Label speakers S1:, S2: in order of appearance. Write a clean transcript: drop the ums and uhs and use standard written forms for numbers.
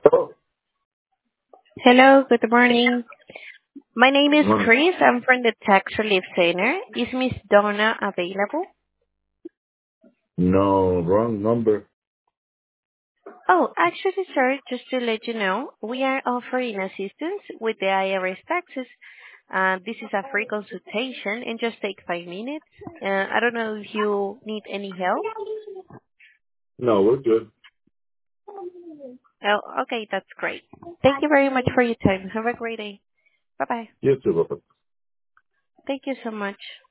S1: Oh,
S2: Hello, good morning. My name is
S1: morning.
S2: Chris. I'm from the Tax Relief Center. Is Miss Donna available?
S1: No, wrong number.
S2: Oh, actually, sir, just to let you know, we are offering assistance with the IRS taxes. This is a free consultation and just take 5 minutes. I don't know if you need any help.
S1: No, we're good.
S2: Oh, okay, that's great. Thank you very much for your time. Have a great day. Bye-bye.
S1: You too, Robert.
S2: Thank you so much.